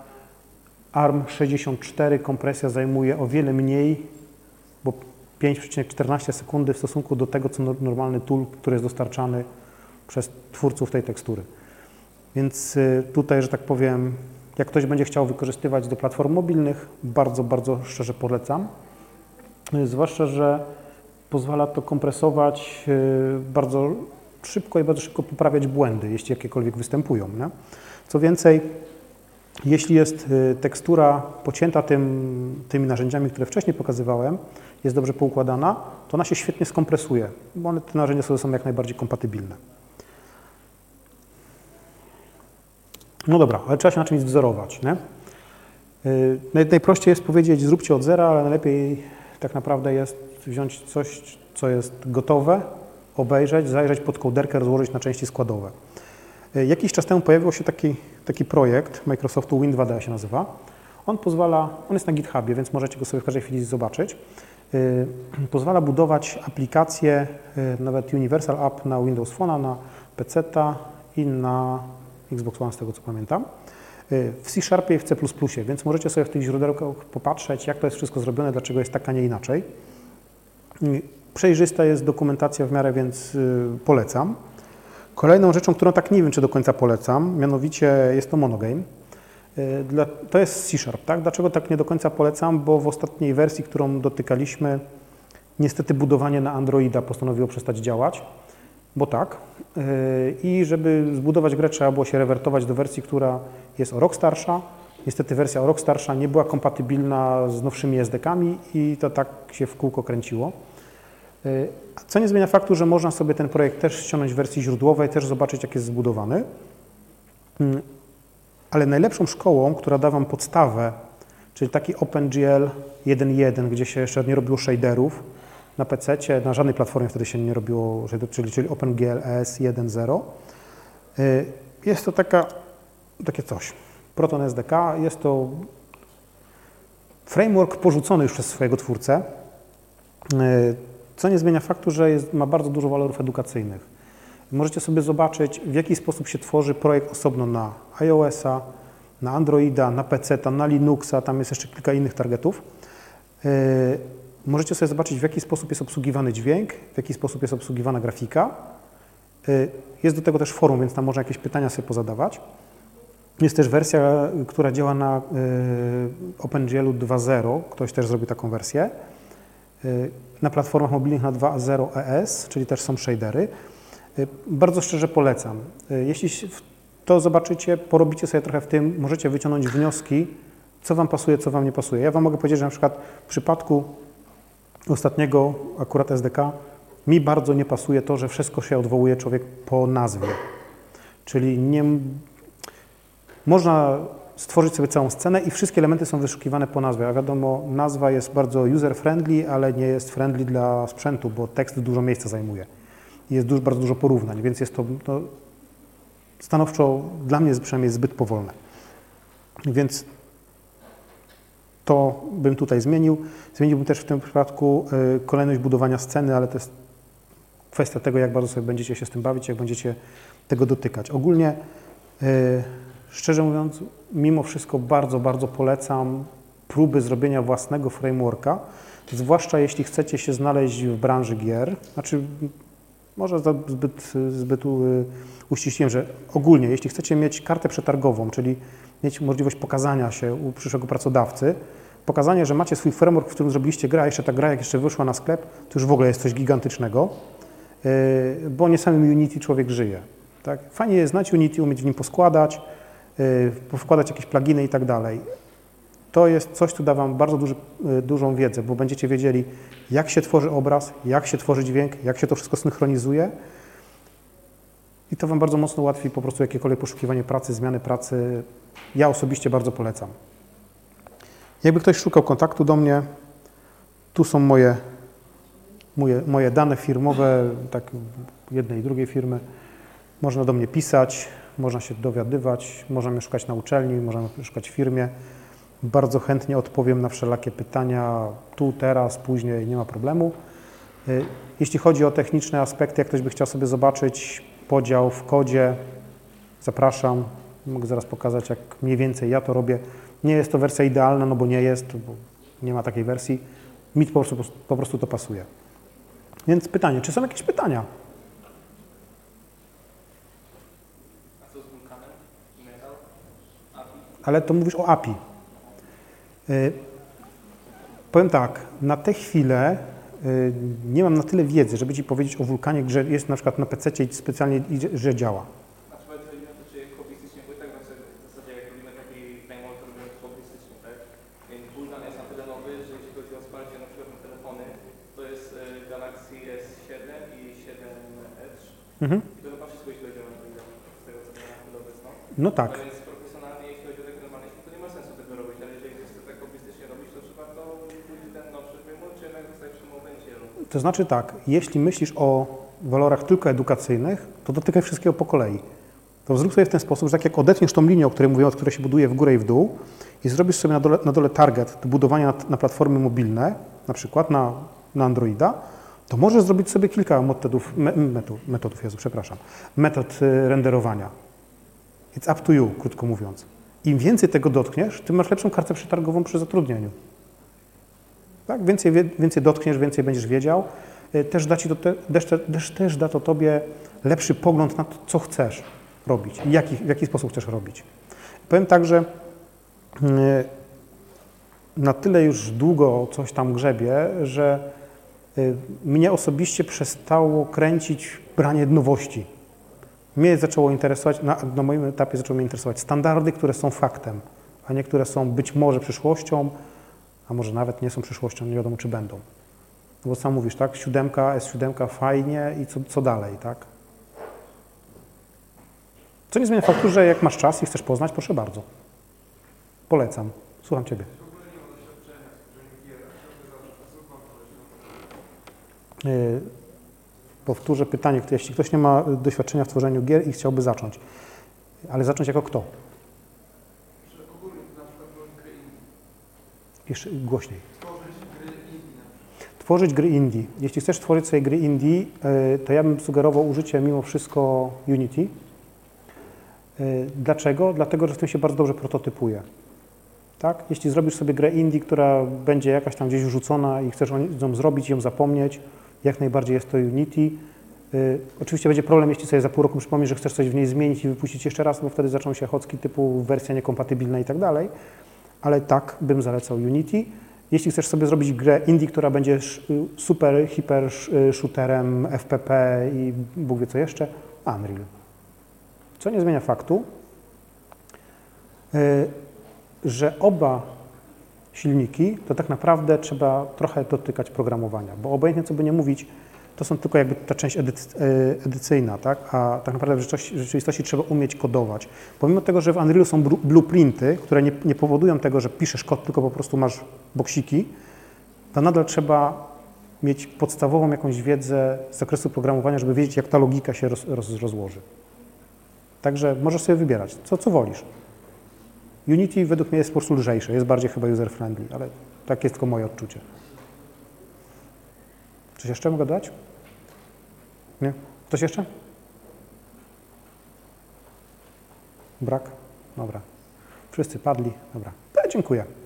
ARM64 kompresja zajmuje o wiele mniej, bo 5,14 sekundy w stosunku do tego, co normalny tool, który jest dostarczany przez twórców tej tekstury. Więc tutaj, że tak powiem, jak ktoś będzie chciał wykorzystywać do platform mobilnych, bardzo, bardzo szczerze polecam. Zwłaszcza, że pozwala to kompresować bardzo szybko i bardzo szybko poprawiać błędy, jeśli jakiekolwiek występują, nie? Co więcej, jeśli jest tekstura pocięta tymi narzędziami, które wcześniej pokazywałem, jest dobrze poukładana, to ona się świetnie skompresuje, bo te narzędzia są jak najbardziej kompatybilne. No dobra, ale trzeba się na czymś wzorować, nie? Najprościej jest powiedzieć, zróbcie od zera, ale najlepiej tak naprawdę jest wziąć coś, co jest gotowe, obejrzeć, zajrzeć pod kołderkę, rozłożyć na części składowe. Jakiś czas temu pojawił się taki projekt Microsoftu Win2D się nazywa. On jest na GitHubie, więc możecie go sobie w każdej chwili zobaczyć. Pozwala budować aplikacje, nawet Universal App na Windows Phone'a, na PC-ta i na Xbox One, z tego co pamiętam, w C# i w C++, więc możecie sobie w tych źródełkach popatrzeć, jak to jest wszystko zrobione, dlaczego jest tak, a nie inaczej. Przejrzysta jest dokumentacja w miarę, więc polecam. Kolejną rzeczą, którą tak nie wiem, czy do końca polecam, mianowicie jest to Monogame. To jest C#, tak? Dlaczego tak nie do końca polecam? Bo w ostatniej wersji, którą dotykaliśmy, niestety budowanie na Androida postanowiło przestać działać, bo tak. I żeby zbudować grę, trzeba było się rewertować do wersji, która jest o rok starsza. Niestety wersja o rok starsza nie była kompatybilna z nowszymi SDK-ami i to tak się w kółko kręciło. Co nie zmienia faktu, że można sobie ten projekt też ściągnąć w wersji źródłowej, też zobaczyć, jak jest zbudowany. Ale najlepszą szkołą, która da Wam podstawę, czyli taki OpenGL 1.1, gdzie się jeszcze nie robiło shaderów, na PC-cie, na żadnej platformie wtedy się nie robiło, czyli OpenGL ES 1.0. Jest to takie coś. Proton SDK, jest to framework porzucony już przez swojego twórcę, co nie zmienia faktu, że ma bardzo dużo walorów edukacyjnych. Możecie sobie zobaczyć, w jaki sposób się tworzy projekt osobno na iOS-a, na Androida, na PC-ta, na Linuxa, tam jest jeszcze kilka innych targetów. możecie sobie zobaczyć, w jaki sposób jest obsługiwany dźwięk, w jaki sposób jest obsługiwana grafika. Jest do tego też forum, więc tam można jakieś pytania sobie pozadawać. Jest też wersja, która działa na OpenGL-u 2.0. Ktoś też zrobił taką wersję. Na platformach mobilnych na 2.0 ES, czyli też są shadery. Bardzo szczerze polecam. Jeśli to zobaczycie, porobicie sobie trochę w tym, możecie wyciągnąć wnioski, co Wam pasuje, co Wam nie pasuje. Ja Wam mogę powiedzieć, że na przykład w przypadku ostatniego akurat SDK mi bardzo nie pasuje to, że wszystko się odwołuje człowiek po nazwie. Czyli nie można stworzyć sobie całą scenę i wszystkie elementy są wyszukiwane po nazwie. A wiadomo, nazwa jest bardzo user-friendly, ale nie jest friendly dla sprzętu, bo tekst dużo miejsca zajmuje. I jest bardzo dużo porównań, więc jest to stanowczo dla mnie przynajmniej zbyt powolne. Więc to bym tutaj zmienił. Zmieniłbym też w tym przypadku kolejność budowania sceny, ale to jest kwestia tego, jak bardzo sobie będziecie się z tym bawić, jak będziecie tego dotykać. Ogólnie, szczerze mówiąc, mimo wszystko bardzo, bardzo polecam próby zrobienia własnego frameworka, zwłaszcza jeśli chcecie się znaleźć w branży gier. Znaczy, może zbyt uściśliłem, że ogólnie, jeśli chcecie mieć kartę przetargową, czyli mieć możliwość pokazania się u przyszłego pracodawcy, pokazanie, że macie swój framework, w którym zrobiliście grę, a jeszcze ta gra, jak jeszcze wyszła na sklep, to już w ogóle jest coś gigantycznego, bo nie samym Unity człowiek żyje. Tak? Fajnie jest znać Unity, umieć w nim poskładać, powkładać jakieś pluginy i tak dalej. To jest coś, co da Wam bardzo dużą wiedzę, bo będziecie wiedzieli, jak się tworzy obraz, jak się tworzy dźwięk, jak się to wszystko synchronizuje i to Wam bardzo mocno ułatwi po prostu jakiekolwiek poszukiwanie pracy, zmiany pracy. Ja osobiście bardzo polecam. Jakby ktoś szukał kontaktu do mnie, tu są moje dane firmowe, tak jednej i drugiej firmy. Można do mnie pisać, można się dowiadywać, można mnie szukać na uczelni, można mnie szukać w firmie. Bardzo chętnie odpowiem na wszelakie pytania tu, teraz, później, nie ma problemu. Jeśli chodzi o techniczne aspekty, jak ktoś by chciał sobie zobaczyć podział w kodzie, zapraszam. Mogę zaraz pokazać, jak mniej więcej ja to robię. Nie jest to wersja idealna, no bo nie jest, bo nie ma takiej wersji. Mi po prostu to pasuje. Więc pytanie, czy są jakieś pytania? A co z wulkanem? Metal? API? Ale to mówisz o API. Powiem tak, na tę chwilę nie mam na tyle wiedzy, żeby Ci powiedzieć o wulkanie, że jest na przykład na PC i specjalnie, że działa. A trzeba zrobić to, czy hobbystycznie, bo i tak w zasadzie jak robimy taki framework, to robimy hobbystycznie, tak? Więc wulkan jest na tyle nowy, że jeśli chodzi o wsparcie na przykład na telefony, to jest Galaxy S7 i 7 Edge. I to chyba wszystko, jeśli chodzi o Androida, z tego co wiem na chwilę obecną. No tak. No więc profesjonalnie, jeśli chodzi o takie normalne świat, to nie ma sensu tego robić, ale jeżeli chcesz to tak hobbystycznie robić, to trzeba to pójść ten nowszy framework, czy jednak zostać przy Movencie. To znaczy tak, jeśli myślisz o walorach tylko edukacyjnych, to dotykaj wszystkiego po kolei. To zrób sobie w ten sposób, że tak jak odetniesz tą linię, o której mówiłem, od której się buduje w górę i w dół i zrobisz sobie na dole target do budowania na platformy mobilne, na przykład na Androida, to możesz zrobić sobie kilka metod renderowania. It's up to you, krótko mówiąc. Im więcej tego dotkniesz, tym masz lepszą kartę przetargową przy zatrudnieniu. Tak? Więcej dotkniesz, więcej będziesz wiedział. Też da to Tobie lepszy pogląd na to, co chcesz robić i w jaki sposób chcesz robić. Powiem tak, że na tyle już długo coś tam grzebię, że mnie osobiście przestało kręcić branie nowości. Mnie zaczęło interesować, na moim etapie zaczęło mnie interesować standardy, które są faktem, a nie które są być może przyszłością, a może nawet nie są przyszłością, nie wiadomo czy będą. No bo sam mówisz, tak, S7 fajnie i co dalej, tak? Co nie zmienia faktu, że jak masz czas i chcesz poznać, proszę bardzo. Polecam. Słucham Ciebie. Powtórzę pytanie, jeśli ktoś nie ma doświadczenia w tworzeniu gier i chciałby zacząć, ale zacząć jako kto? Jeszcze głośniej. Tworzyć gry indie. Jeśli chcesz tworzyć sobie gry indie, to ja bym sugerował użycie mimo wszystko Unity. Dlaczego? Dlatego, że w tym się bardzo dobrze prototypuje. Tak? Jeśli zrobisz sobie grę indie, która będzie jakaś tam gdzieś wrzucona i chcesz ją zrobić, ją zapomnieć, jak najbardziej jest to Unity. Oczywiście będzie problem, jeśli sobie za pół roku przypomnisz, że chcesz coś w niej zmienić i wypuścić jeszcze raz, bo wtedy zaczną się chocki typu wersja niekompatybilna i tak dalej, ale tak bym zalecał Unity. Jeśli chcesz sobie zrobić grę indie, która będzie super, hiper shooterem, FPP i Bóg wie co jeszcze, Unreal. Co nie zmienia faktu, że oba silniki, to tak naprawdę trzeba trochę dotykać programowania, bo obojętnie co by nie mówić, to są tylko jakby ta część edycyjna, tak? A tak naprawdę w rzeczywistości trzeba umieć kodować. Pomimo tego, że w Unrealu są blueprinty, które nie powodują tego, że piszesz kod, tylko po prostu masz boksiki, to nadal trzeba mieć podstawową jakąś wiedzę z zakresu programowania, żeby wiedzieć, jak ta logika się rozłoży. Także możesz sobie wybierać, co wolisz. Unity według mnie jest po prostu lżejsze, jest bardziej chyba user-friendly, ale tak jest tylko moje odczucie. Coś jeszcze mogę dodać? Nie? Coś jeszcze? Brak? Dobra. Wszyscy padli? Dobra. Dziękuję.